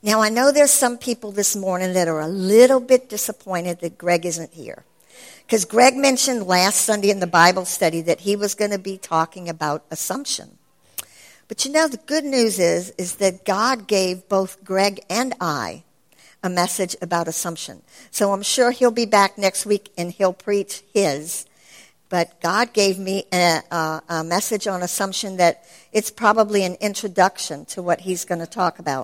Now, I know there's some people this morning that are a little bit disappointed that Greg isn't here. Because Greg mentioned last Sunday in the Bible study that he was going to be talking about assumption. But you know, the good news is that God gave both Greg and I a message about assumption. So I'm sure he'll be back next week and he'll preach his. But God gave me a message on assumption that it's probably an introduction to what he's going to talk about.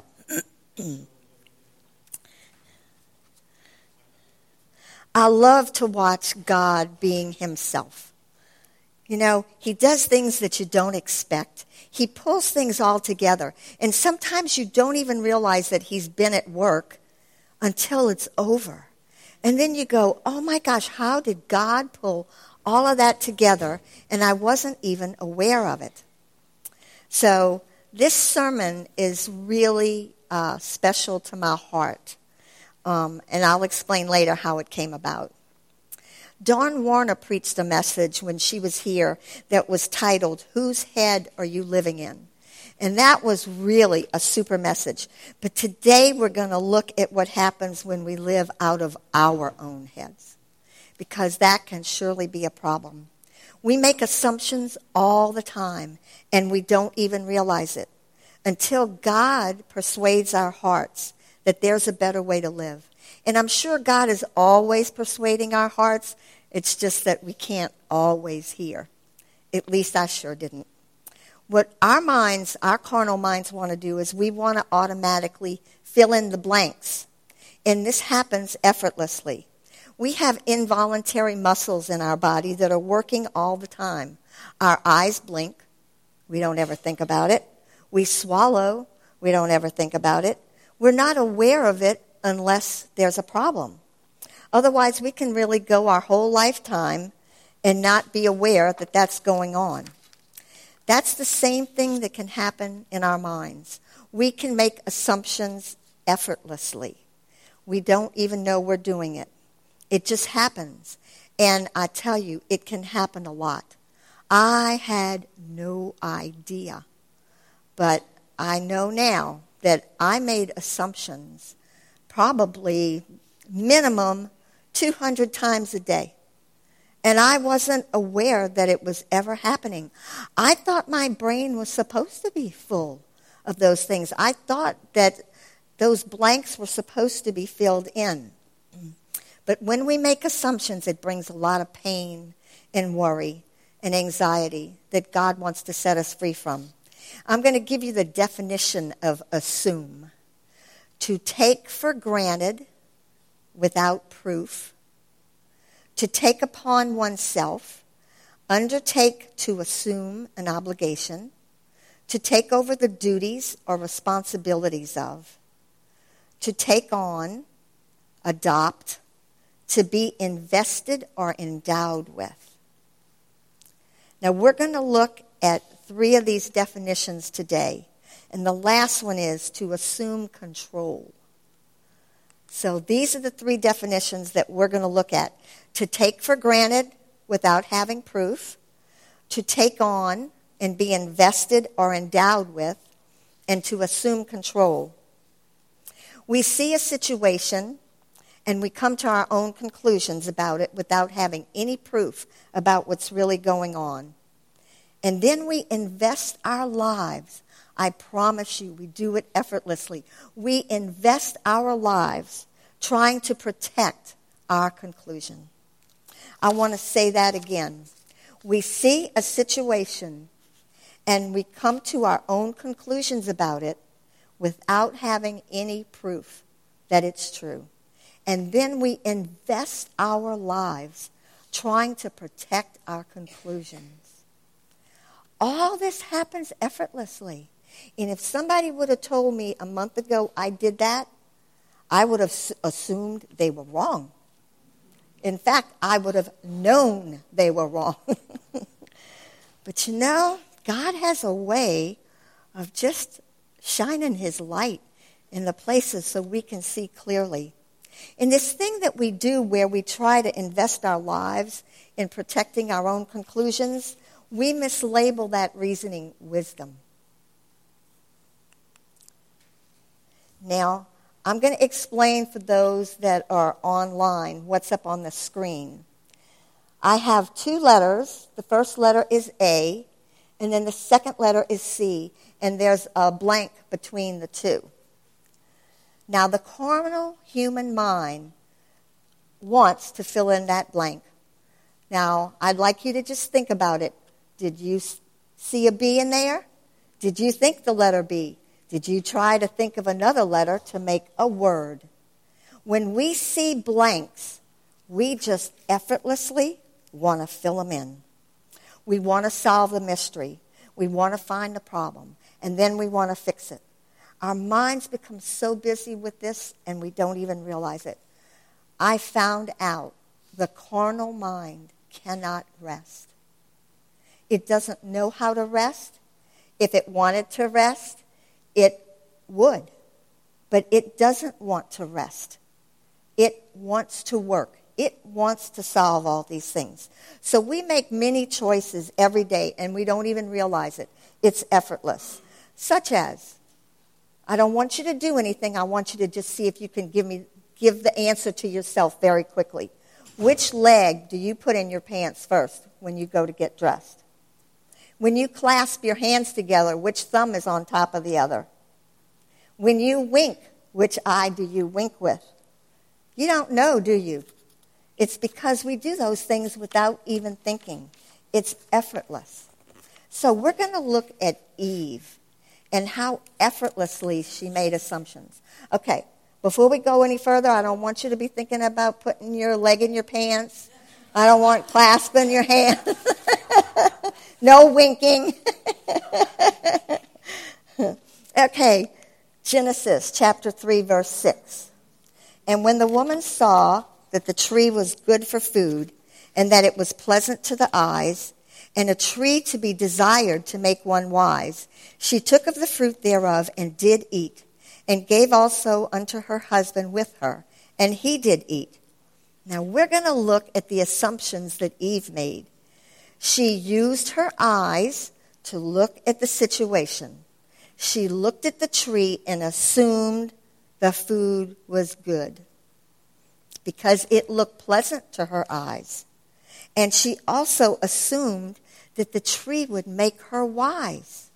I love to watch God being himself. You know, he does things that you don't expect. He pulls things all together. And sometimes you don't even realize that he's been at work until it's over. And then you go, oh my gosh, how did God pull all of that together? And I wasn't even aware of it. So this sermon is really special to my heart. And I'll explain later how it came about. Dawn Warner preached a message when she was here that was titled, Whose Head Are You Living In? And that was really a super message. But today we're going to look at what happens when we live out of our own heads, because that can surely be a problem. We make assumptions all the time, and we don't even realize it until God persuades our hearts that there's a better way to live. And I'm sure God is always persuading our hearts. It's just that we can't always hear. At least I sure didn't. What our minds, our carnal minds want to do is we want to automatically fill in the blanks. And this happens effortlessly. We have involuntary muscles in our body that are working all the time. Our eyes blink. We don't ever think about it. We swallow. We don't ever think about it. We're not aware of it unless there's a problem. Otherwise, we can really go our whole lifetime and not be aware that that's going on. That's the same thing that can happen in our minds. We can make assumptions effortlessly. We don't even know we're doing it. It just happens. And I tell you, it can happen a lot. I had no idea. But I know now that I made assumptions probably minimum 200 times a day. And I wasn't aware that it was ever happening. I thought my brain was supposed to be full of those things. I thought that those blanks were supposed to be filled in. But when we make assumptions, it brings a lot of pain and worry and anxiety that God wants to set us free from. I'm going to give you the definition of assume. To take for granted without proof. To take upon oneself. Undertake to assume an obligation. To take over the duties or responsibilities of. To take on, adopt, to be invested or endowed with. Now we're going to look at 3 of these definitions today. And the last one is to assume control. So these are the 3 definitions that we're going to look at. To take for granted without having proof. To take on and be invested or endowed with. And to assume control. We see a situation and we come to our own conclusions about it without having any proof about what's really going on. And then we invest our lives. I promise you, we do it effortlessly. We invest our lives trying to protect our conclusion. I want to say that again. We see a situation and we come to our own conclusions about it without having any proof that it's true. And then we invest our lives trying to protect our conclusions. All this happens effortlessly. And if somebody would have told me a month ago I did that, I would have assumed they were wrong. In fact, I would have known they were wrong. But you know, God has a way of just shining his light in the places so we can see clearly. In this thing that we do where we try to invest our lives in protecting our own conclusions, we mislabel that reasoning wisdom. Now, I'm going to explain for those that are online what's up on the screen. I have two letters. The first letter is A, and then the second letter is C, and there's a blank between the two. Now, the carnal human mind wants to fill in that blank. Now, I'd like you to just think about it. Did you see a B in there? Did you think the letter B? Did you try to think of another letter to make a word? When we see blanks, we just effortlessly want to fill them in. We want to solve the mystery. We want to find the problem. And then we want to fix it. Our minds become so busy with this, and we don't even realize it. I found out the carnal mind cannot rest. It doesn't know how to rest. If it wanted to rest, it would. But it doesn't want to rest. It wants to work. It wants to solve all these things. So we make many choices every day, and we don't even realize it. It's effortless. Such as, I don't want you to do anything. I want you to just see if you can give the answer to yourself very quickly. Which leg do you put in your pants first when you go to get dressed? When you clasp your hands together, which thumb is on top of the other? When you wink, which eye do you wink with? You don't know, do you? It's because we do those things without even thinking. It's effortless. So we're going to look at Eve and how effortlessly she made assumptions. Okay, before we go any further, I don't want you to be thinking about putting your leg in your pants. I don't want clasping your hand. No winking. Okay, Genesis chapter 3, verse 6. And when the woman saw that the tree was good for food, and that it was pleasant to the eyes, and a tree to be desired to make one wise, she took of the fruit thereof and did eat, and gave also unto her husband with her, and he did eat. Now we're going to look at the assumptions that Eve made. She used her eyes to look at the situation. She looked at the tree and assumed the food was good because it looked pleasant to her eyes. And she also assumed that the tree would make her wise.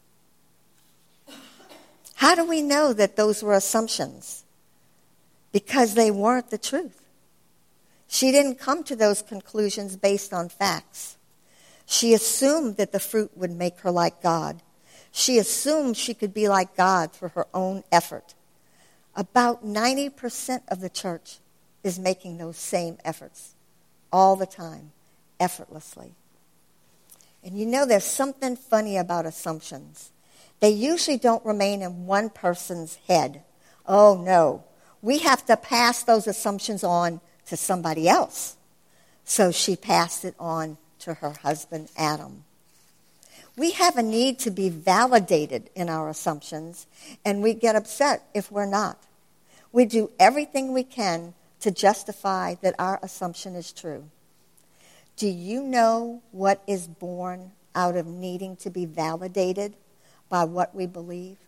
How do we know that those were assumptions? Because they weren't the truth. She didn't come to those conclusions based on facts. She assumed that the fruit would make her like God. She assumed she could be like God through her own effort. About 90% of the church is making those same efforts all the time, effortlessly. And you know, there's something funny about assumptions. They usually don't remain in one person's head. Oh, no. We have to pass those assumptions on to somebody else. So she passed it on to her husband, Adam. We have a need to be validated in our assumptions, and we get upset if we're not. We do everything we can to justify that our assumption is true. Do you know what is born out of needing to be validated by what we believe?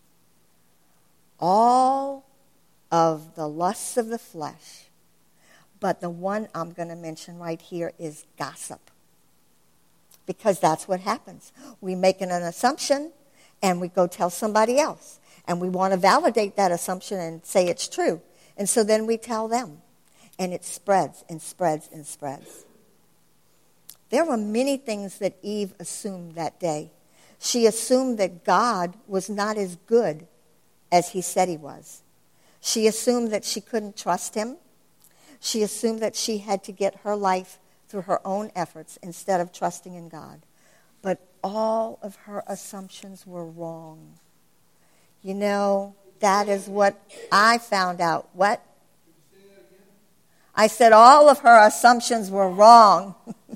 All of the lusts of the flesh. But the one I'm going to mention right here is gossip. Because that's what happens. We make an assumption and we go tell somebody else. And we want to validate that assumption and say it's true. And so then we tell them. And it spreads and spreads and spreads. There were many things that Eve assumed that day. She assumed that God was not as good as he said he was. She assumed that she couldn't trust him. She assumed that she had to get her life through her own efforts instead of trusting in God. But all of her assumptions were wrong. You know, that is what I found out. What? I said all of her assumptions were wrong.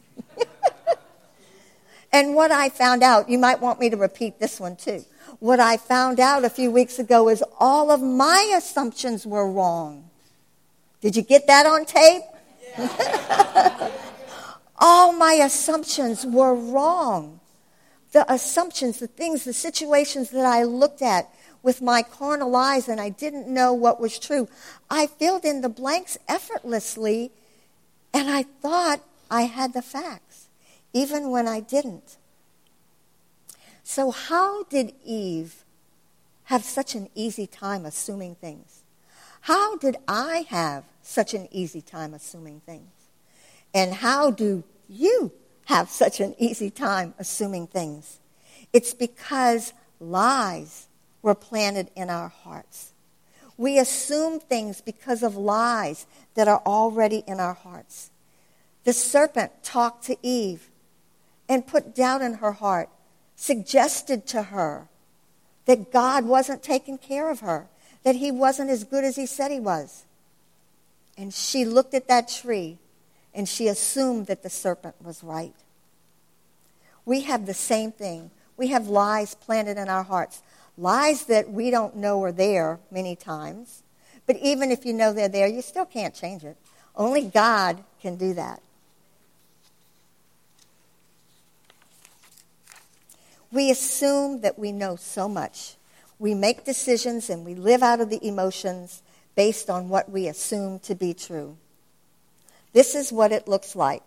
And what I found out, you might want me to repeat this one too. What I found out a few weeks ago is all of my assumptions were wrong. Did you get that on tape? Yeah. All my assumptions were wrong. The assumptions, the things, the situations that I looked at with my carnal eyes and I didn't know what was true. I filled in the blanks effortlessly, and I thought I had the facts, even when I didn't. So how did Eve have such an easy time assuming things? How did I have such an easy time assuming things? And how do you have such an easy time assuming things? It's because lies were planted in our hearts. We assume things because of lies that are already in our hearts. The serpent talked to Eve and put doubt in her heart, suggested to her that God wasn't taking care of her, that he wasn't as good as he said he was. And she looked at that tree and she assumed that the serpent was right. We have the same thing. We have lies planted in our hearts. Lies that we don't know are there many times. But even if you know they're there, you still can't change it. Only God can do that. We assume that we know so much. We make decisions and we live out of the emotions based on what we assume to be true. This is what it looks like.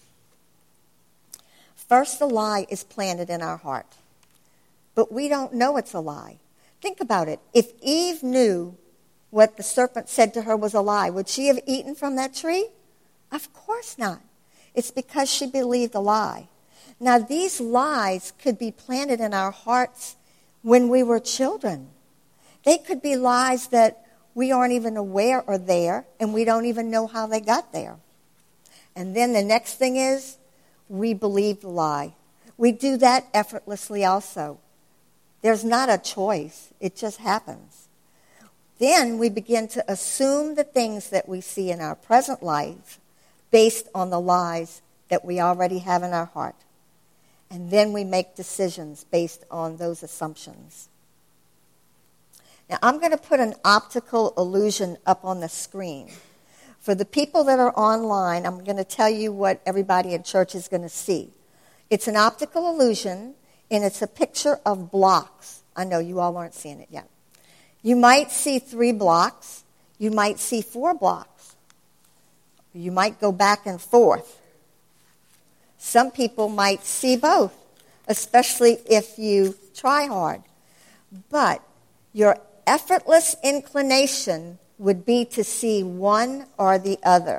First, a lie is planted in our heart, but we don't know it's a lie. Think about it. If Eve knew what the serpent said to her was a lie, would she have eaten from that tree? Of course not. It's because she believed a lie. Now, these lies could be planted in our hearts when we were children. They could be lies that we aren't even aware are there, and we don't even know how they got there. And then the next thing is, we believe the lie. We do that effortlessly also. There's not a choice. It just happens. Then we begin to assume the things that we see in our present life based on the lies that we already have in our heart. And then we make decisions based on those assumptions. Now, I'm going to put an optical illusion up on the screen. For the people that are online, I'm going to tell you what everybody in church is going to see. It's an optical illusion, and it's a picture of blocks. I know you all aren't seeing it yet. You might see 3 blocks. You might see 4 blocks. You might go back and forth. Some people might see both, especially if you try hard. But your effortless inclination would be to see one or the other.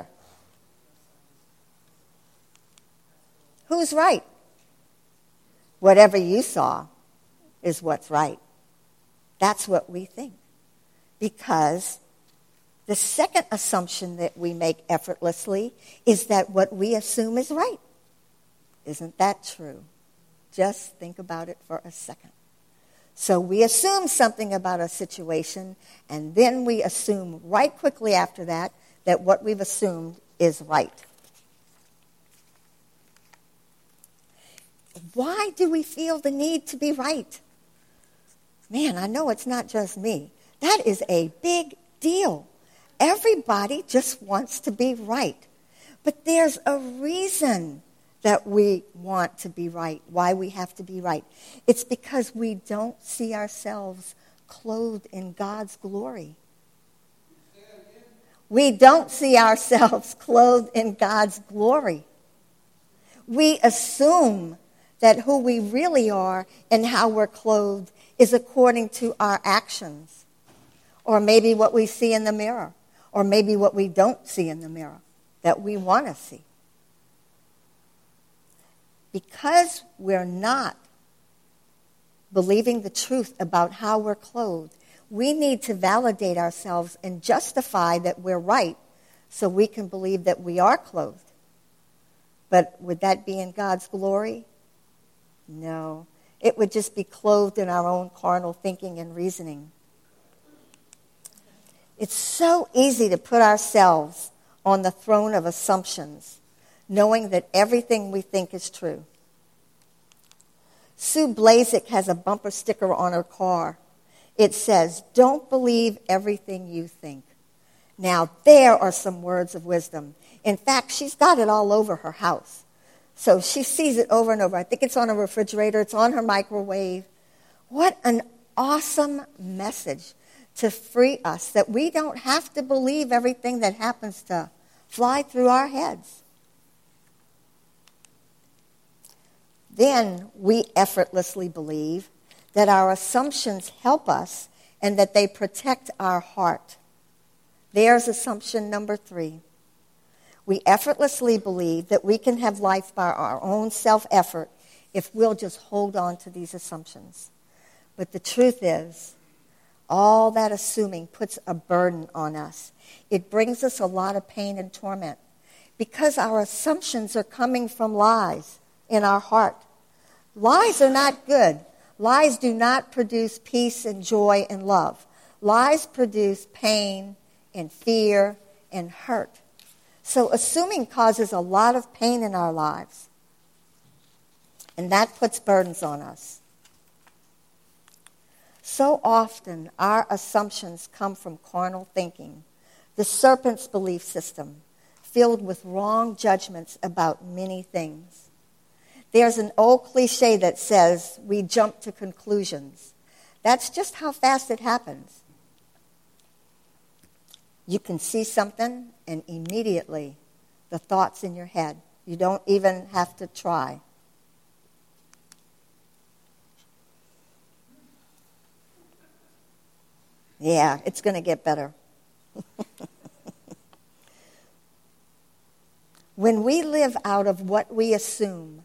Who's right? Whatever you saw is what's right. That's what we think. Because the second assumption that we make effortlessly is that what we assume is right. Isn't that true? Just think about it for a second. So we assume something about a situation, and then we assume right quickly after that what we've assumed is right. Why do we feel the need to be right? Man, I know it's not just me. That is a big deal. Everybody just wants to be right. But there's a reason that we want to be right, why we have to be right. It's because we don't see ourselves clothed in God's glory. We don't see ourselves clothed in God's glory. We assume that who we really are and how we're clothed is according to our actions, or maybe what we see in the mirror, or maybe what we don't see in the mirror that we want to see. Because we're not believing the truth about how we're clothed, we need to validate ourselves and justify that we're right so we can believe that we are clothed. But would that be in God's glory? No. It would just be clothed in our own carnal thinking and reasoning. It's so easy to put ourselves on the throne of assumptions, knowing that everything we think is true. Sue Blazek has a bumper sticker on her car. It says, "Don't believe everything you think." Now, there are some words of wisdom. In fact, she's got it all over her house. So she sees it over and over. I think it's on her refrigerator. It's on her microwave. What an awesome message to free us, that we don't have to believe everything that happens to fly through our heads. Then we effortlessly believe that our assumptions help us and that they protect our heart. There's assumption number 3. We effortlessly believe that we can have life by our own self-effort if we'll just hold on to these assumptions. But the truth is, all that assuming puts a burden on us. It brings us a lot of pain and torment because our assumptions are coming from lies in our heart. Lies are not good. Lies do not produce peace and joy and love. Lies produce pain and fear and hurt. So assuming causes a lot of pain in our lives. And that puts burdens on us. So often our assumptions come from carnal thinking, the serpent's belief system, filled with wrong judgments about many things. There's an old cliche that says we jump to conclusions. That's just how fast it happens. You can see something and immediately the thoughts in your head. You don't even have to try. Yeah, it's going to get better. When we live out of what we assume,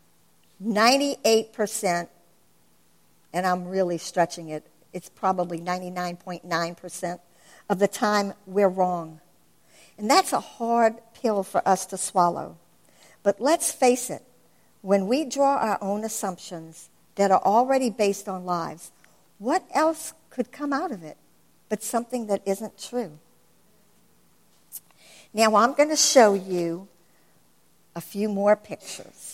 98%, and I'm really stretching it, it's probably 99.9% of the time we're wrong. And that's a hard pill for us to swallow. But let's face it, when we draw our own assumptions that are already based on lies, what else could come out of it but something that isn't true? Now I'm going to show you a few more pictures.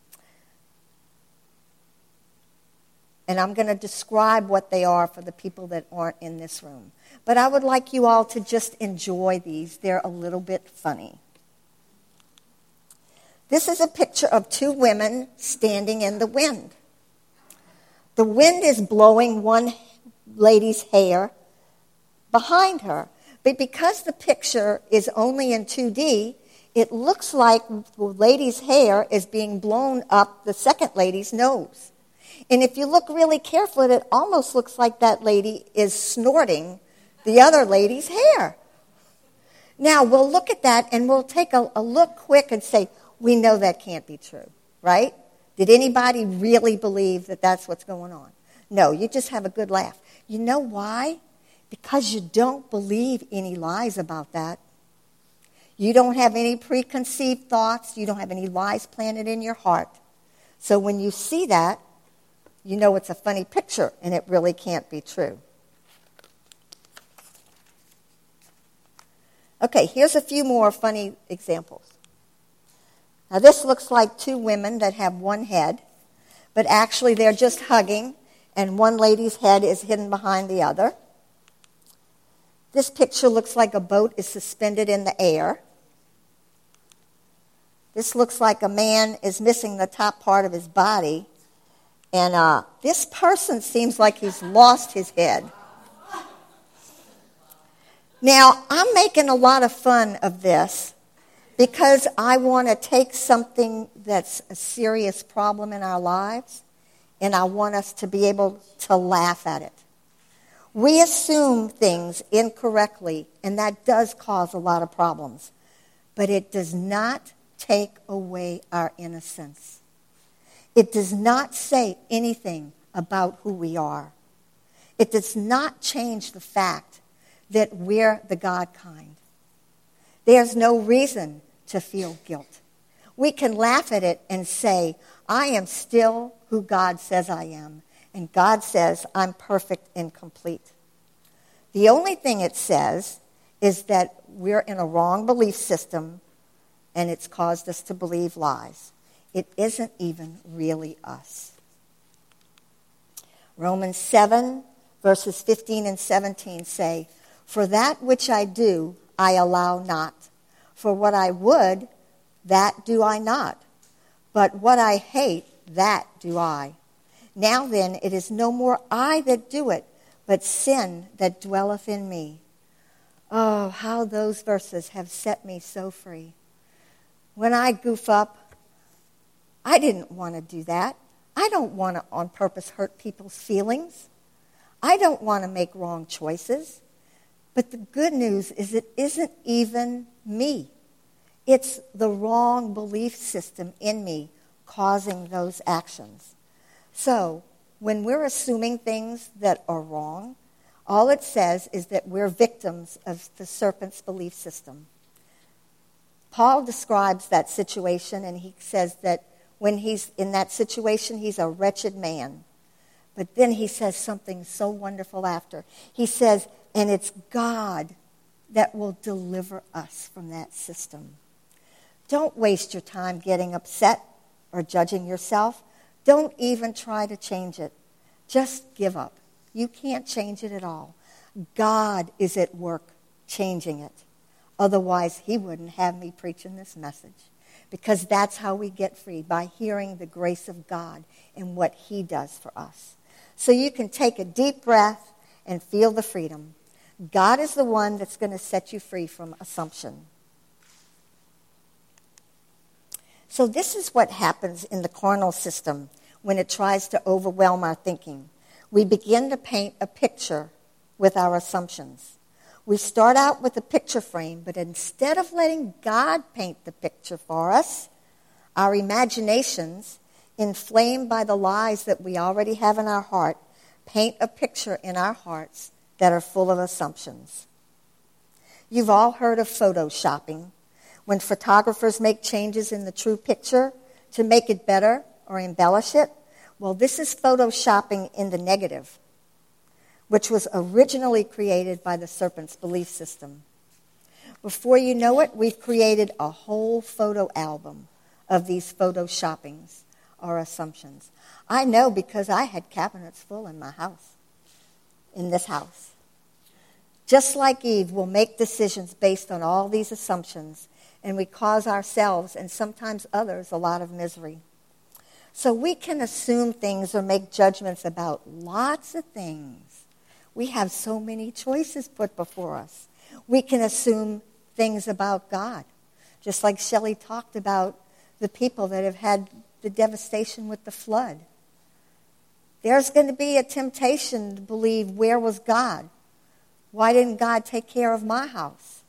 And I'm going to describe what they are for the people that aren't in this room. But I would like you all to just enjoy these. They're a little bit funny. This is a picture of 2 women standing in the wind. The wind is blowing one lady's hair behind her. But because the picture is only in 2D, it looks like the lady's hair is being blown up the second lady's nose. And if you look really carefully, it almost looks like that lady is snorting the other lady's hair. Now, we'll look at that and we'll take a look quick and say, we know that can't be true, right? Did anybody really believe that that's what's going on? No, you just have a good laugh. You know why? Because you don't believe any lies about that. You don't have any preconceived thoughts. You don't have any lies planted in your heart. So when you see that, you know it's a funny picture, and it really can't be true. Okay, here's a few more funny examples. Now, this looks like 2 women that have one head, but actually they're just hugging, and one lady's head is hidden behind the other. This picture looks like a boat is suspended in the air. This looks like a man is missing the top part of his body. And this person seems like he's lost his head. Now, I'm making a lot of fun of this because I want to take something that's a serious problem in our lives, and I want us to be able to laugh at it. We assume things incorrectly, and that does cause a lot of problems. But it does not take away our innocence. It does not say anything about who we are. It does not change the fact that we're the God kind. There's no reason to feel guilt. We can laugh at it and say, I am still who God says I am, and God says I'm perfect and complete. The only thing it says is that we're in a wrong belief system, and it's caused us to believe lies. It isn't even really us. Romans 7, verses 15 and 17 say, For that which I do, I allow not. For what I would, that do I not. But what I hate, that do I. Now then, it is no more I that do it, but sin that dwelleth in me. Oh, how those verses have set me so free. When I goof up, I didn't want to do that. I don't want to on purpose hurt people's feelings. I don't want to make wrong choices. But the good news is it isn't even me. It's the wrong belief system in me causing those actions. So, when we're assuming things that are wrong, all it says is that we're victims of the serpent's belief system. Paul describes that situation, and he says that when he's in that situation, he's a wretched man. But then he says something so wonderful after. He says, and it's God that will deliver us from that system. Don't waste your time getting upset or judging yourself. Don't even try to change it. Just give up. You can't change it at all. God is at work changing it. Otherwise, he wouldn't have me preaching this message. Because that's how we get free, by hearing the grace of God and what he does for us. So you can take a deep breath and feel the freedom. God is the one that's going to set you free from assumption. So this is what happens in the carnal system when it tries to overwhelm our thinking. We begin to paint a picture with our assumptions. We start out with a picture frame, but instead of letting God paint the picture for us, our imaginations, inflamed by the lies that we already have in our heart, paint a picture in our hearts that are full of assumptions. You've all heard of photoshopping, when photographers make changes in the true picture to make it better or embellish it. Well, this is photoshopping in the negative, which was originally created by the serpent's belief system. Before you know it, we've created a whole photo album of these photoshoppings or assumptions. I know because I had cabinets full in my house, in this house. Just like Eve, we'll make decisions based on all these assumptions, and we cause ourselves and sometimes others a lot of misery. So we can assume things or make judgments about lots of things. We have so many choices put before us. We can assume things about God, just like Shelley talked about the people that have had the devastation with the flood. There's going to be a temptation to believe, where was God? Why didn't God take care of my house?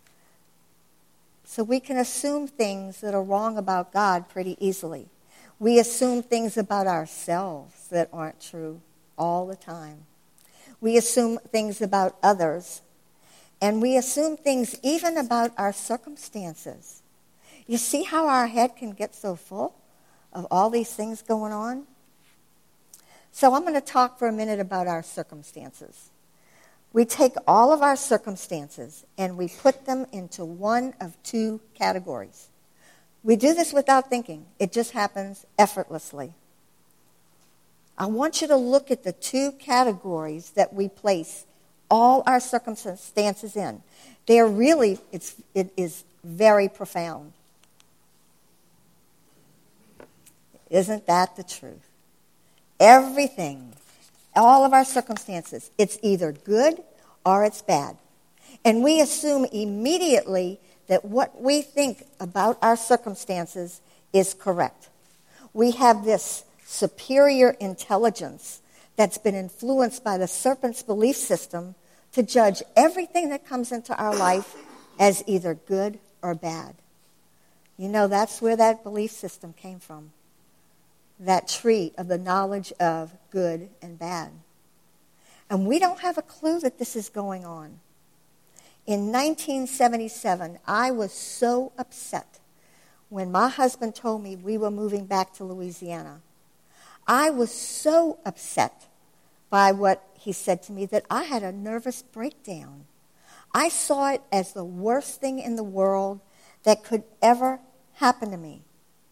So we can assume things that are wrong about God pretty easily. We assume things about ourselves that aren't true all the time. We assume things about others. And we assume things even about our circumstances. You see how our head can get so full of all these things going on? So I'm going to talk for a minute about our circumstances. We take all of our circumstances and we put them into one of two categories. We do this without thinking. It just happens effortlessly. I want you to look at the two categories that we place all our circumstances in. They are really, it is very profound. Isn't that the truth? Everything, all of our circumstances, it's either good or it's bad. And we assume immediately that what we think about our circumstances is correct. We have this superior intelligence that's been influenced by the serpent's belief system to judge everything that comes into our life as either good or bad. You know, that's where that belief system came from. That tree of the knowledge of good and bad. And we don't have a clue that this is going on. In 1977, I was so upset when my husband told me we were moving back to Louisiana. I was so upset by what he said to me that I had a nervous breakdown. I saw it as the worst thing in the world that could ever happen to me.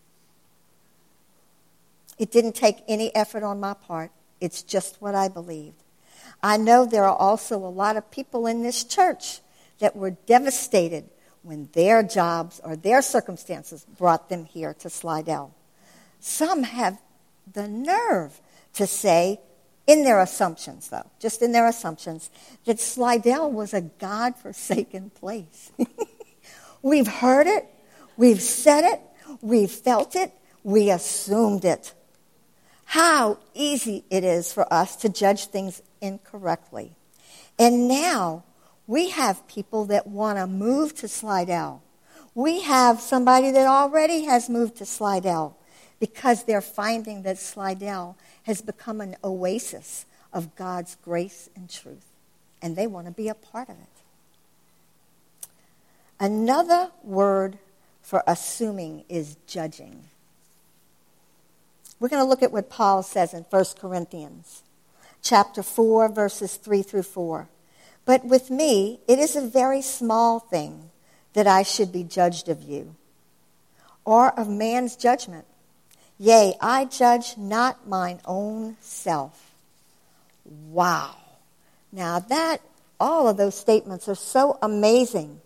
It didn't take any effort on my part. It's just what I believed. I know there are also a lot of people in this church that were devastated when their jobs or their circumstances brought them here to Slidell. Some have the nerve to say, in their assumptions though, just in their assumptions, that Slidell was a God-forsaken place. We've heard it, we've said it, we've felt it, we assumed it. How easy it is for us to judge things incorrectly. And now we have people that want to move to Slidell. We have somebody that already has moved to Slidell because they're finding that Slidell has become an oasis of God's grace and truth. And they want to be a part of it. Another word for assuming is judging. We're going to look at what Paul says in 1 Corinthians chapter 4, verses 3 through 4. But with me, it is a very small thing that I should be judged of you, or of man's judgment. Yea, I judge not mine own self. Wow. Now all of those statements are so amazing.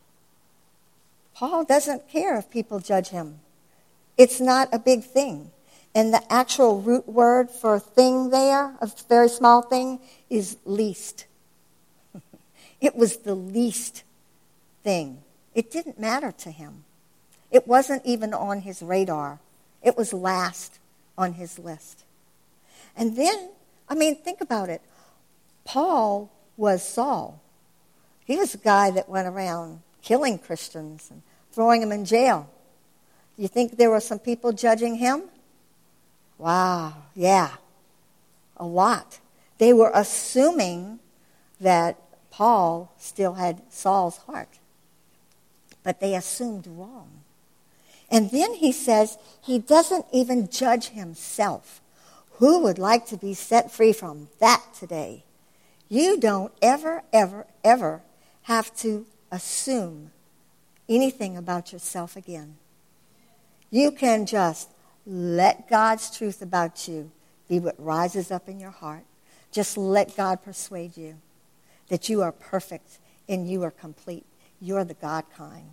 Paul doesn't care if people judge him. It's not a big thing. And the actual root word for thing there, a very small thing, is least. It was the least thing. It didn't matter to him. It wasn't even on his radar. It was last on his list. And then, think about it. Paul was Saul. He was a guy that went around killing Christians and throwing them in jail. You think there were some people judging him? Wow, yeah, a lot. They were assuming that Paul still had Saul's heart. But they assumed wrong. And then he says he doesn't even judge himself. Who would like to be set free from that today? You don't ever, ever, ever have to assume anything about yourself again. You can just let God's truth about you be what rises up in your heart. Just let God persuade you that you are perfect and you are complete. You're the God kind.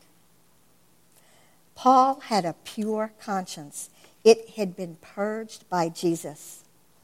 Paul had a pure conscience. It had been purged by Jesus.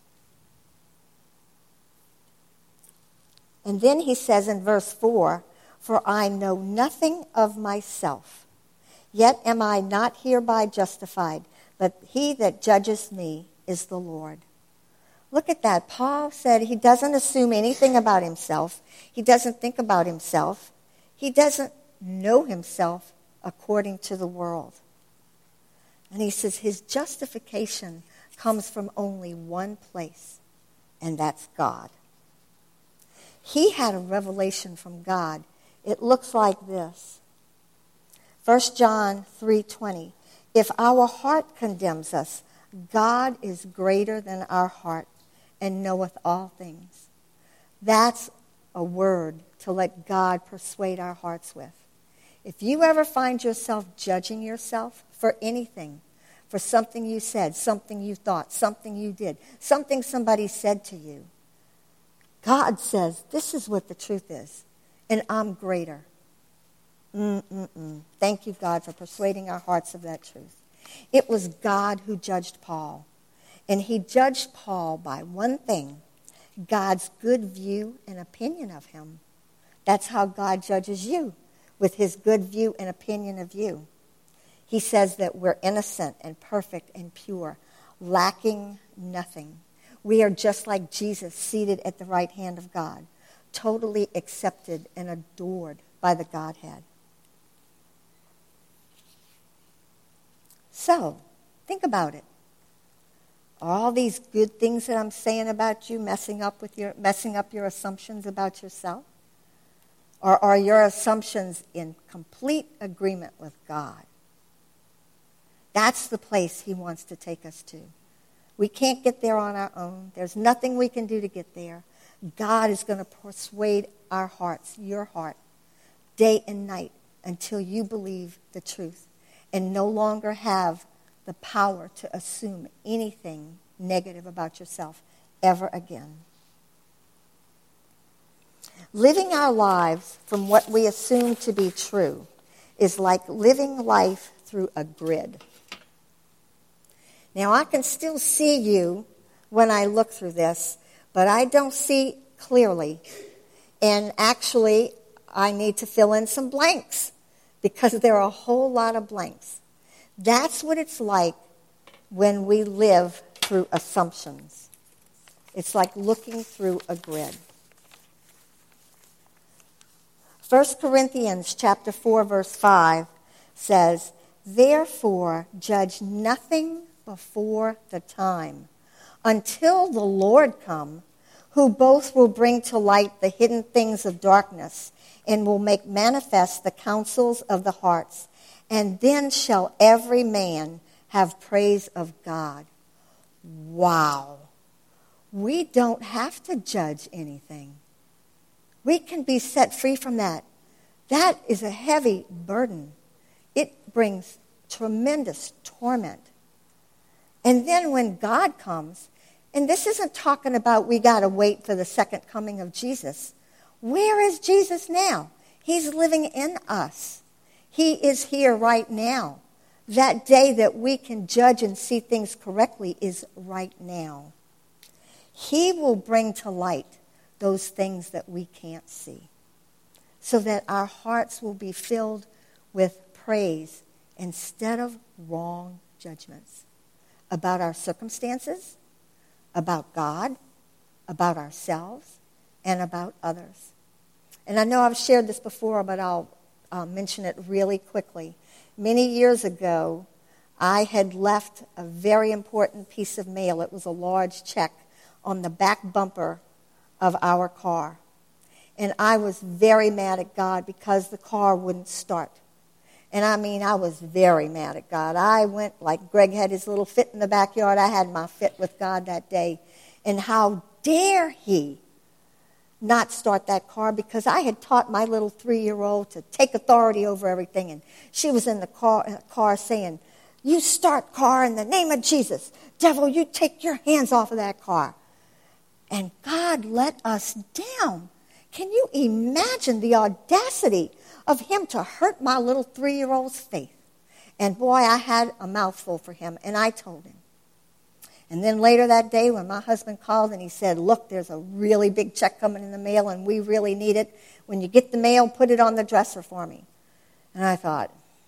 And then he says in verse 4, for I know nothing of myself, yet am I not hereby justified, but he that judges me is the Lord. Look at that. Paul said he doesn't assume anything about himself. He doesn't think about himself. He doesn't know himself according to the world. And he says his justification comes from only one place, and that's God. He had a revelation from God. It looks like this. 1 John 3:20. If our heart condemns us, God is greater than our heart and knoweth all things. That's a word to let God persuade our hearts with. If you ever find yourself judging yourself for anything, for something you said, something you thought, something you did, something somebody said to you, God says, this is what the truth is, and I'm greater. Thank you, God, for persuading our hearts of that truth. It was God who judged Paul, and he judged Paul by one thing, God's good view and opinion of him. That's how God judges you, with his good view and opinion of you. He says that we're innocent and perfect and pure, lacking nothing. We are just like Jesus, seated at the right hand of God, totally accepted and adored by the Godhead. So, think about it. Are all these good things that I'm saying about you messing up your assumptions about yourself? Or are your assumptions in complete agreement with God? That's the place he wants to take us to. We can't get there on our own. There's nothing we can do to get there. God is going to persuade our hearts, your heart, day and night until you believe the truth and no longer have the power to assume anything negative about yourself ever again. Living our lives from what we assume to be true is like living life through a grid. Now, I can still see you when I look through this, but I don't see clearly. And actually, I need to fill in some blanks because there are a whole lot of blanks. That's what it's like when we live through assumptions. It's like looking through a grid. 1 Corinthians chapter 4, verse 5 says, "Therefore judge nothing before the time, until the Lord come, who both will bring to light the hidden things of darkness and will make manifest the counsels of the hearts. And then shall every man have praise of God." Wow. We don't have to judge anything. We can be set free from that. That is a heavy burden. It brings tremendous torment. And then when God comes, and this isn't talking about we got to wait for the second coming of Jesus. Where is Jesus now? He's living in us. He is here right now. That day that we can judge and see things correctly is right now. He will bring to light those things that we can't see, so that our hearts will be filled with praise instead of wrong judgments about our circumstances, about God, about ourselves, and about others. And I know I've shared this before, but I'll mention it really quickly. Many years ago, I had left a very important piece of mail. It was a large check on the back bumper of our car. And I was very mad at God because the car wouldn't start. And I mean, I was very mad at God. I went, like Greg had his little fit in the backyard, I had my fit with God that day. And how dare he not start that car, because I had taught my little 3-year-old to take authority over everything. And she was in the car saying, "You start car in the name of Jesus. Devil, you take your hands off of that car." And God let us down. Can you imagine the audacity of him to hurt my little 3-year-old's faith? And boy, I had a mouthful for him, and I told him. And then later that day when my husband called and he said, "Look, there's a really big check coming in the mail and we really need it. When you get the mail, put it on the dresser for me." And I thought,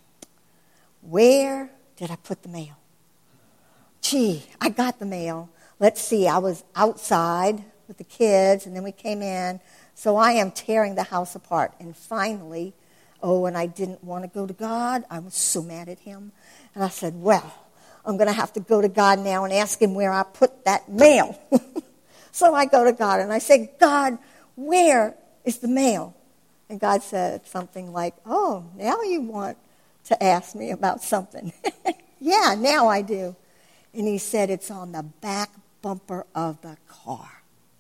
where did I put the mail? Gee, I got the mail. Let's see, I was outside with the kids and then we came in. So I am tearing the house apart. And finally, and I didn't want to go to God. I was so mad at him. And I said, well, I'm going to have to go to God now and ask him where I put that mail. So I go to God and I say, "God, where is the mail?" And God said something like, "Oh, now you want to ask me about something." "Yeah, now I do." And he said, "It's on the back bumper of the car."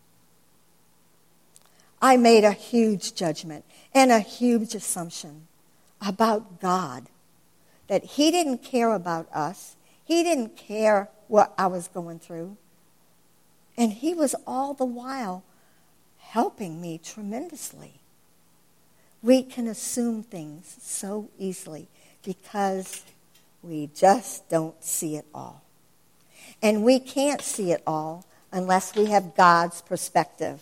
I made a huge judgment and a huge assumption about God, that he didn't care about us. He didn't care what I was going through. And he was all the while helping me tremendously. We can assume things so easily because we just don't see it all. And we can't see it all unless we have God's perspective.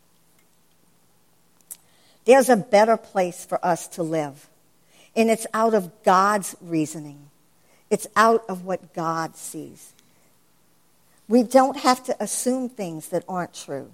There's a better place for us to live, and it's out of God's reasoning. It's out of what God sees. We don't have to assume things that aren't true.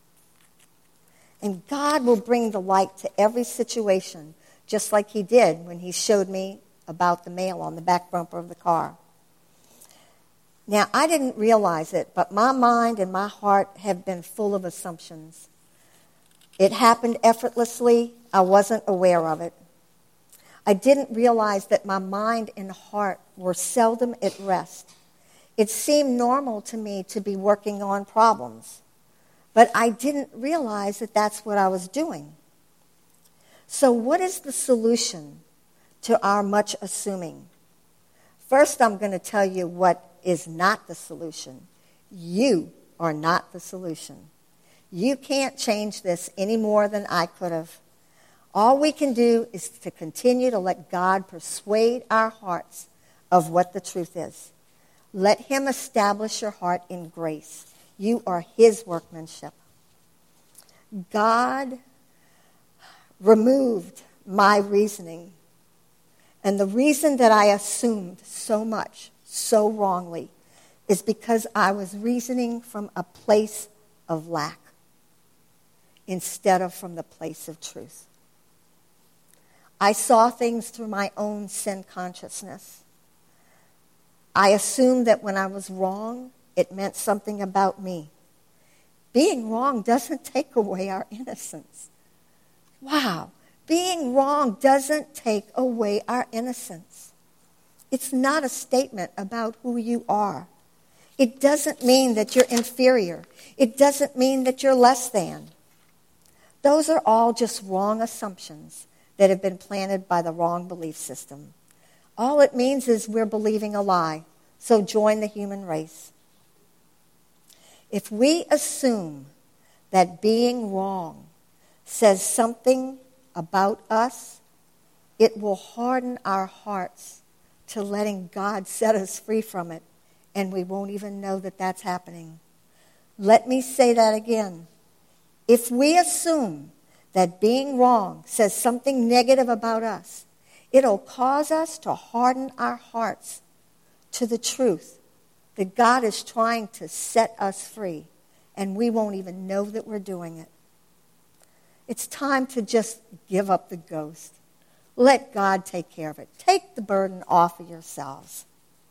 And God will bring the light to every situation, just like he did when he showed me about the mail on the back bumper of the car. Now, I didn't realize it, but my mind and my heart have been full of assumptions. It happened effortlessly. I wasn't aware of it. I didn't realize that my mind and heart were seldom at rest. It seemed normal to me to be working on problems, but I didn't realize that that's what I was doing. So what is the solution to our much assuming? First, I'm going to tell you what is not the solution. You are not the solution. You can't change this any more than I could have. All we can do is to continue to let God persuade our hearts of what the truth is. Let him establish your heart in grace. You are his workmanship. God removed my reasoning. And the reason that I assumed so much, so wrongly, is because I was reasoning from a place of lack instead of from the place of truth. I saw things through my own sin consciousness. I assumed that when I was wrong, it meant something about me. Being wrong doesn't take away our innocence. Wow. Being wrong doesn't take away our innocence. It's not a statement about who you are. It doesn't mean that you're inferior. It doesn't mean that you're less than. Those are all just wrong assumptions that have been planted by the wrong belief system. All it means is we're believing a lie. So join the human race. If we assume that being wrong says something about us, it will harden our hearts to letting God set us free from it, and we won't even know that that's happening. Let me say that again. If we assume that being wrong says something negative about us, it'll cause us to harden our hearts to the truth that God is trying to set us free, and we won't even know that we're doing it. It's time to just give up the ghost. Let God take care of it. Take the burden off of yourselves.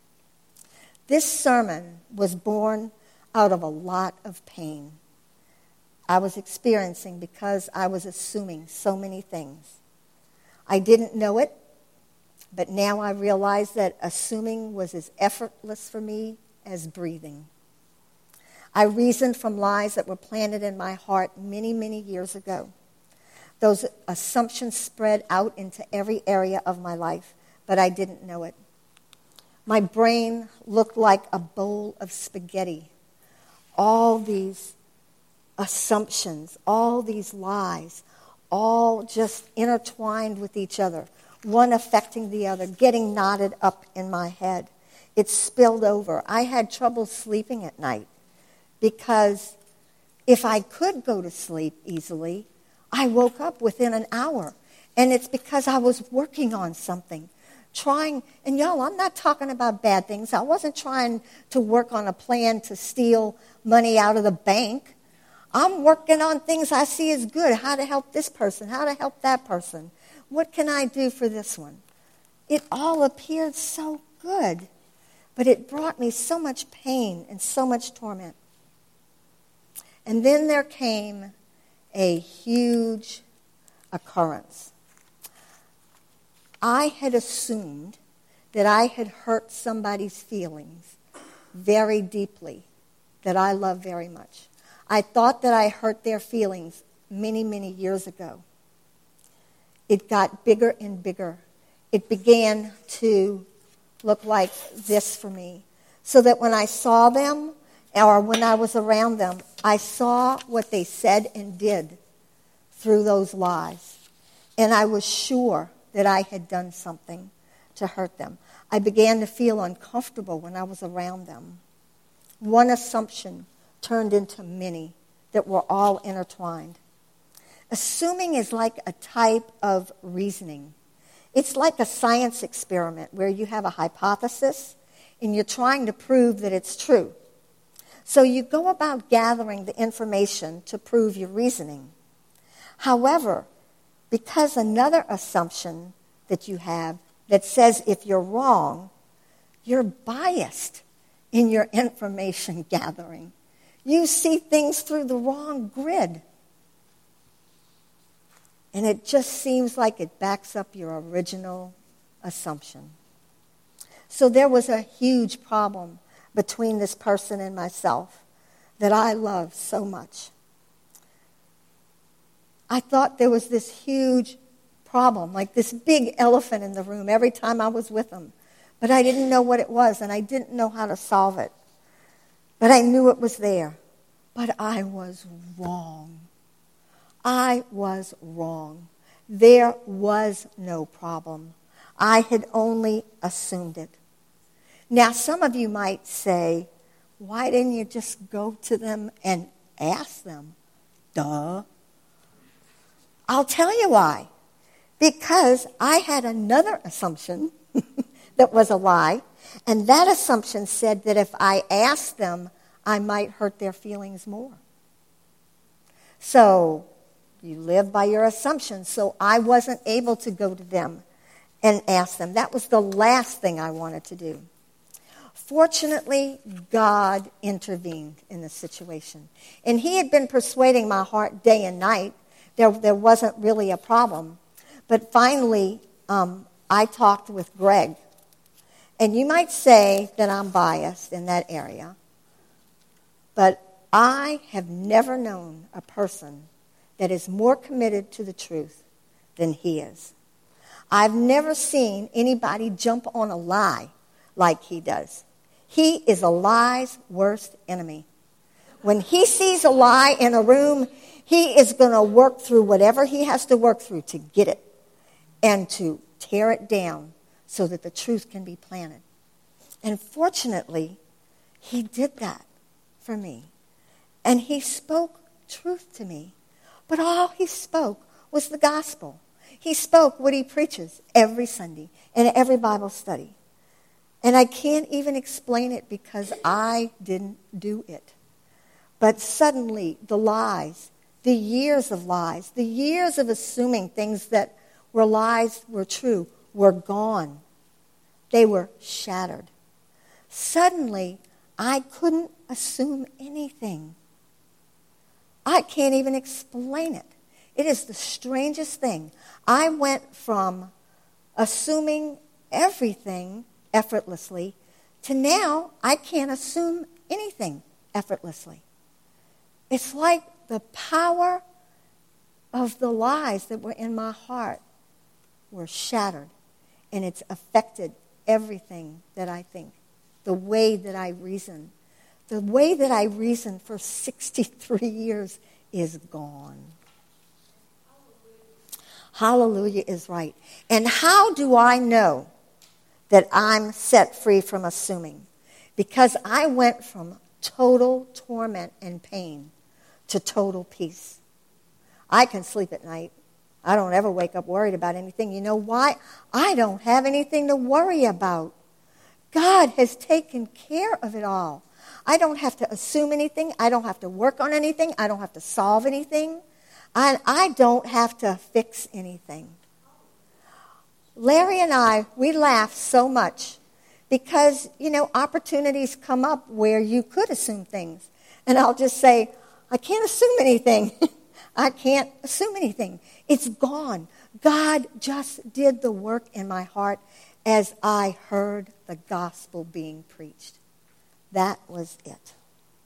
This sermon was born out of a lot of pain I was experiencing because I was assuming so many things. I didn't know it, but now I realize that assuming was as effortless for me as breathing. I reasoned from lies that were planted in my heart many, many years ago. Those assumptions spread out into every area of my life, but I didn't know it. My brain looked like a bowl of spaghetti. All these assumptions, all these lies, all just intertwined with each other, one affecting the other, getting knotted up in my head. It spilled over. I had trouble sleeping at night because if I could go to sleep easily, I woke up within an hour. And it's because I was working on something, trying, and y'all, I'm not talking about bad things. I wasn't trying to work on a plan to steal money out of the bank. I'm working on things I see as good, how to help this person, how to help that person. What can I do for this one? It all appeared so good, but it brought me so much pain and so much torment. And then there came a huge occurrence. I had assumed that I had hurt somebody's feelings very deeply, that I love very much. I thought that I hurt their feelings many, many years ago. It got bigger and bigger. It began to look like this for me, so that when I saw them or when I was around them, I saw what they said and did through those lies. And I was sure that I had done something to hurt them. I began to feel uncomfortable when I was around them. One assumption turned into many that were all intertwined. Assuming is like a type of reasoning. It's like a science experiment where you have a hypothesis and you're trying to prove that it's true. So you go about gathering the information to prove your reasoning. However, because another assumption that you have that says if you're wrong, you're biased in your information gathering. You see things through the wrong grid. And it just seems like it backs up your original assumption. So there was a huge problem between this person and myself that I love so much. I thought there was this huge problem, like this big elephant in the room every time I was with him. But I didn't know what it was, and I didn't know how to solve it. But I knew it was there. But I was wrong. I was wrong. There was no problem. I had only assumed it. Now, some of you might say, why didn't you just go to them and ask them? Duh. I'll tell you why. Because I had another assumption that was a lie, and that assumption said that if I asked them, I might hurt their feelings more. So you live by your assumptions, so I wasn't able to go to them and ask them. That was the last thing I wanted to do. Fortunately, God intervened in the situation. And he had been persuading my heart day and night. There wasn't really a problem. But finally, I talked with Greg. And you might say that I'm biased in that area. But I have never known a person that is more committed to the truth than he is. I've never seen anybody jump on a lie like he does. He is a lie's worst enemy. When he sees a lie in a room, he is going to work through whatever he has to work through to get it and to tear it down so that the truth can be planted. And fortunately, he did that for me. And he spoke truth to me. But all he spoke was the gospel. He spoke what he preaches every Sunday and every Bible study. And I can't even explain it because I didn't do it. But suddenly, the lies, the years of lies, the years of assuming things that were lies were true, were gone. They were shattered. Suddenly, I couldn't assume anything. I can't even explain it. It is the strangest thing. I went from assuming everything effortlessly to now I can't assume anything effortlessly. It's like the power of the lies that were in my heart were shattered, and it's affected everything that I think, the way that I reason. The way that I reasoned for 63 years is gone. Hallelujah is right. And how do I know that I'm set free from assuming? Because I went from total torment and pain to total peace. I can sleep at night. I don't ever wake up worried about anything. You know why? I don't have anything to worry about. God has taken care of it all. I don't have to assume anything. I don't have to work on anything. I don't have to solve anything. I don't have to fix anything. Larry and I, we laugh so much because, opportunities come up where you could assume things. And I'll just say, I can't assume anything. I can't assume anything. It's gone. God just did the work in my heart as I heard the gospel being preached. That was it.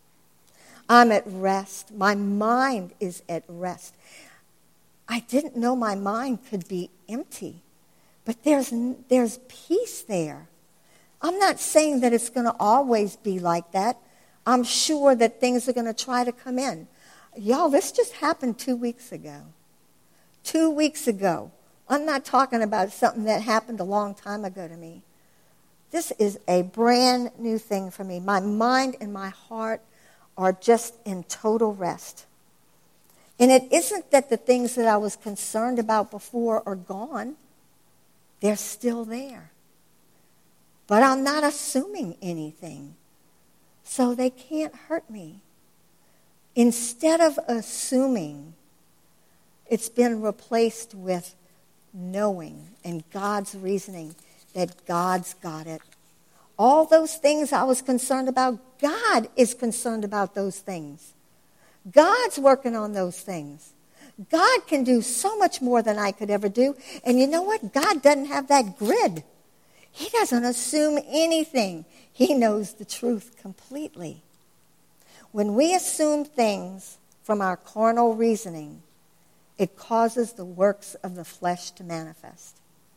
I'm at rest. My mind is at rest. I didn't know my mind could be empty, but there's peace there. I'm not saying that it's going to always be like that. I'm sure that things are going to try to come in. Y'all, this just happened 2 weeks ago. 2 weeks ago. I'm not talking about something that happened a long time ago to me. This is a brand new thing for me. My mind and my heart are just in total rest. And it isn't that the things that I was concerned about before are gone. They're still there. But I'm not assuming anything. So they can't hurt me. Instead of assuming, it's been replaced with knowing and God's reasoning that God's got it. All those things I was concerned about, God is concerned about those things. God's working on those things. God can do so much more than I could ever do. And you know what? God doesn't have that grid. He doesn't assume anything. He knows the truth completely. When we assume things from our carnal reasoning, it causes the works of the flesh to manifest.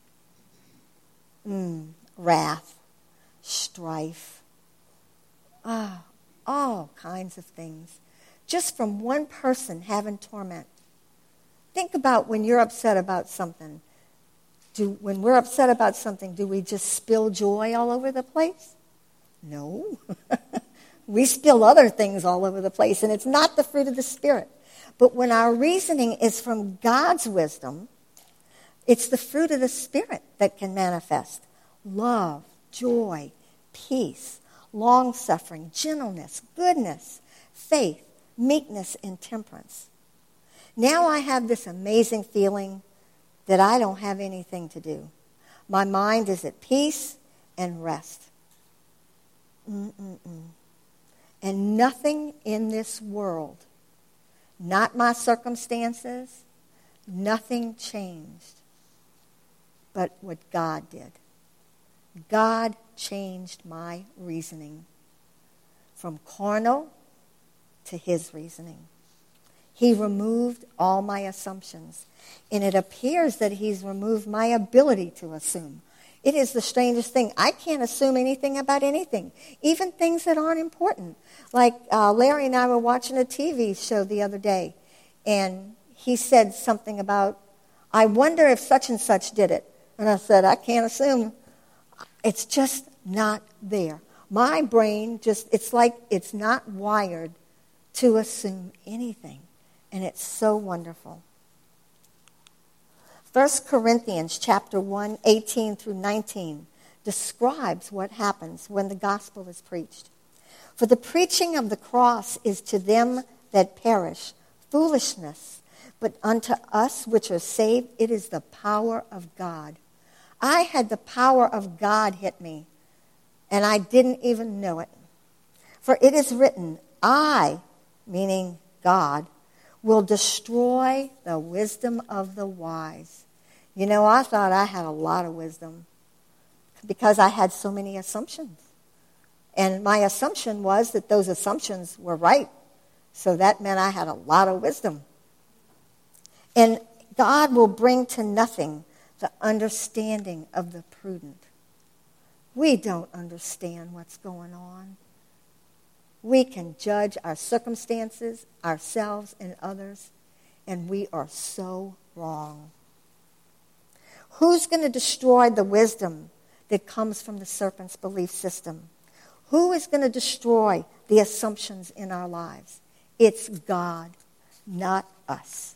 Wrath, strife, all kinds of things. Just from one person having torment. Think about when you're upset about something. When we're upset about something, do we just spill joy all over the place? No. We spill other things all over the place, and it's not the fruit of the Spirit. But when our reasoning is from God's wisdom, it's the fruit of the Spirit that can manifest. Love, joy, peace, long-suffering, gentleness, goodness, faith, meekness, and temperance. Now I have this amazing feeling that I don't have anything to do. My mind is at peace and rest. And nothing in this world, not my circumstances, nothing changed but what God did. God changed my reasoning from carnal to his reasoning. He removed all my assumptions. And it appears that he's removed my ability to assume. It is the strangest thing. I can't assume anything about anything, even things that aren't important. Like Larry and I were watching a TV show the other day, and he said something about, I wonder if such and such did it. And I said, I can't assume. It's just not there. My brain it's like it's not wired to assume anything. And it's so wonderful. 1 Corinthians chapter 1, 18 through 19 describes what happens when the gospel is preached. For the preaching of the cross is to them that perish foolishness, but unto us which are saved it is the power of God. I had the power of God hit me, and I didn't even know it. For it is written, I, meaning God, will destroy the wisdom of the wise. You know, I thought I had a lot of wisdom because I had so many assumptions. And my assumption was that those assumptions were right. So that meant I had a lot of wisdom. And God will bring to nothing the understanding of the prudent. We don't understand what's going on. We can judge our circumstances, ourselves, and others, and we are so wrong. Who's going to destroy the wisdom that comes from the serpent's belief system? Who is going to destroy the assumptions in our lives? It's God, not us.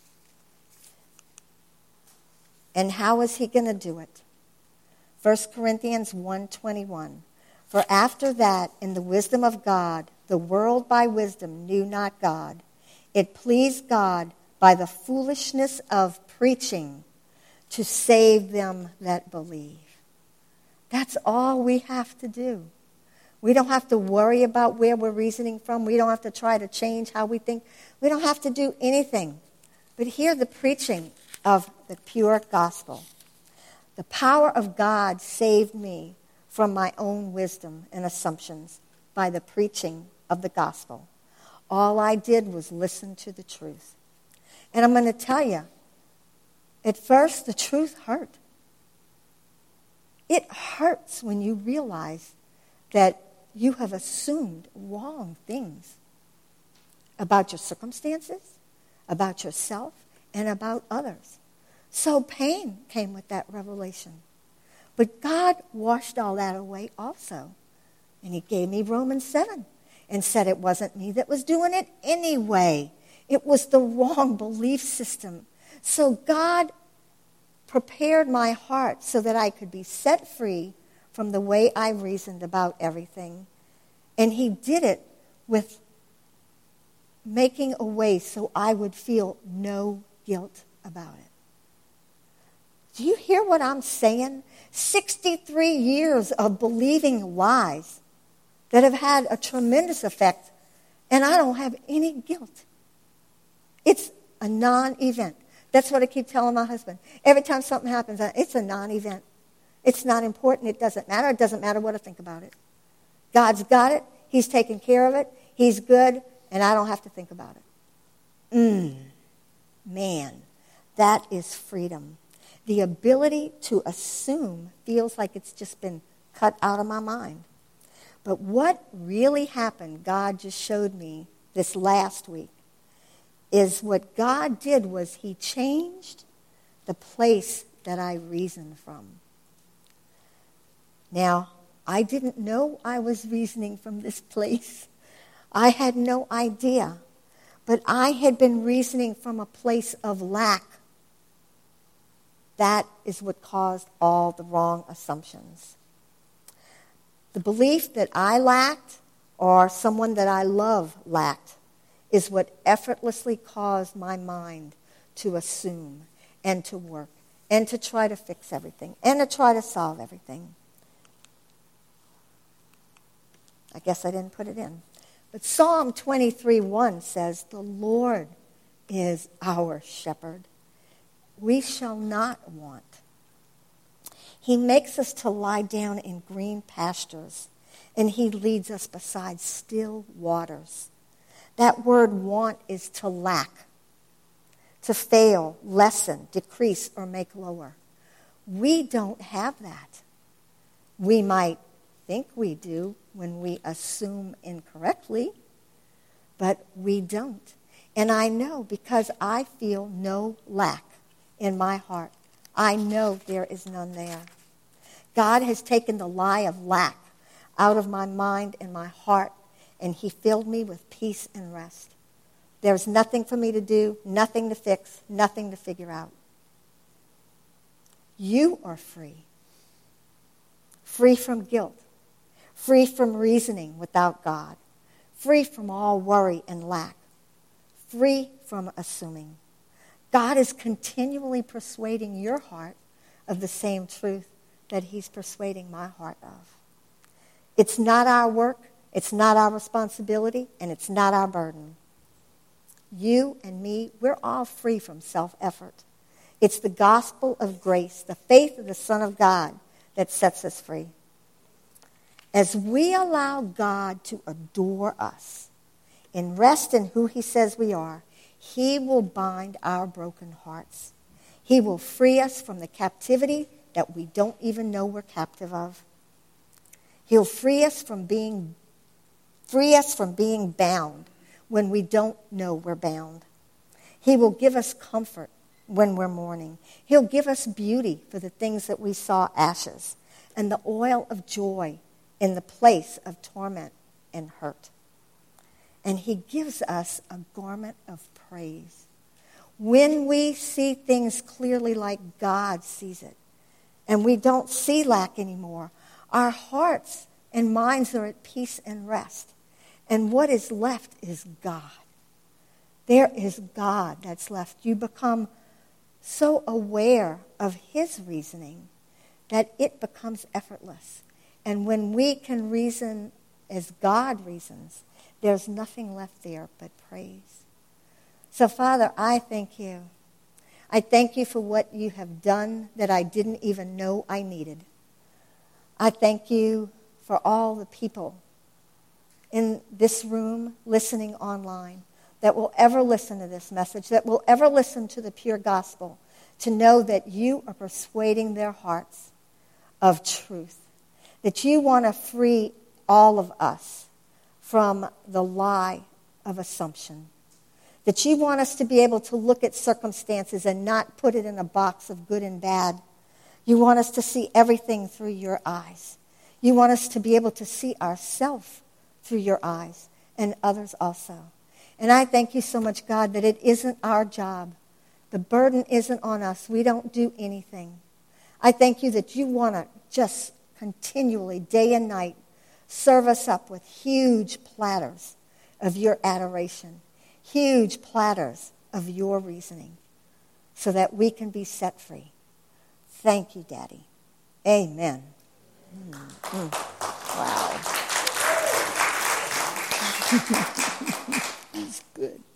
And how is he going to do it? 1 Corinthians 1:21. For after that, in the wisdom of God, the world by wisdom knew not God. It pleased God by the foolishness of preaching to save them that believe. That's all we have to do. We don't have to worry about where we're reasoning from. We don't have to try to change how we think. We don't have to do anything but hear the preaching of the pure gospel. The power of God saved me from my own wisdom and assumptions by the preaching of the gospel. All I did was listen to the truth. And I'm going to tell you, at first the truth hurt. It hurts when you realize that you have assumed wrong things about your circumstances, about yourself, and about others. So pain came with that revelation. But God washed all that away also. And he gave me Romans 7 and said it wasn't me that was doing it anyway. It was the wrong belief system. So God prepared my heart so that I could be set free from the way I reasoned about everything. And he did it with making a way so I would feel no guilt about it. Do you hear what I'm saying? 63 years of believing lies that have had a tremendous effect, and I don't have any guilt. It's a non-event. That's what I keep telling my husband. Every time something happens, it's a non-event. It's not important. It doesn't matter. It doesn't matter what I think about it. God's got it. He's taken care of it. He's good, and I don't have to think about it. Man, that is freedom. The ability to assume feels like it's just been cut out of my mind. But what really happened, God just showed me this last week, is what God did was he changed the place that I reasoned from. Now, I didn't know I was reasoning from this place. I had no idea. But I had been reasoning from a place of lack. That is what caused all the wrong assumptions. The belief that I lacked or someone that I love lacked is what effortlessly caused my mind to assume and to work and to try to fix everything and to try to solve everything. I guess I didn't put it in. But Psalm 23:1 says, "The Lord is our shepherd. We shall not want. He makes us to lie down in green pastures, and he leads us beside still waters." That word want is to lack, to fail, lessen, decrease, or make lower. We don't have that. We might think we do when we assume incorrectly, but we don't. And I know because I feel no lack in my heart. I know there is none there. God has taken the lie of lack out of my mind and my heart, and he filled me with peace and rest. There's nothing for me to do, nothing to fix, nothing to figure out. You are free. Free from guilt. Free from reasoning without God. Free from all worry and lack. Free from assuming. God is continually persuading your heart of the same truth that he's persuading my heart of. It's not our work, it's not our responsibility, and it's not our burden. You and me, we're all free from self-effort. It's the gospel of grace, the faith of the Son of God, that sets us free. As we allow God to adore us and rest in who he says we are, he will bind our broken hearts. He will free us from the captivity that we don't even know we're captive of. He'll free us from being bound when we don't know we're bound. He will give us comfort when we're mourning. He'll give us beauty for the things that we saw ashes, and the oil of joy in the place of torment and hurt. And he gives us a garment of praise. When we see things clearly like God sees it, and we don't see lack anymore, our hearts and minds are at peace and rest. And what is left is God. There is God that's left. You become so aware of his reasoning that it becomes effortless. And when we can reason as God reasons, there's nothing left there but praise. So, Father, I thank you. I thank you for what you have done that I didn't even know I needed. I thank you for all the people in this room listening online that will ever listen to this message, that will ever listen to the pure gospel, to know that you are persuading their hearts of truth, that you want to free all of us from the lie of assumption, that you want us to be able to look at circumstances and not put it in a box of good and bad. You want us to see everything through your eyes. You want us to be able to see ourselves through your eyes and others also. And I thank you so much, God, that it isn't our job. The burden isn't on us. We don't do anything. I thank you that you want to just continually, day and night, serve us up with huge platters of your adoration, huge platters of your reasoning, so that we can be set free. Thank you, Daddy. Amen. Wow.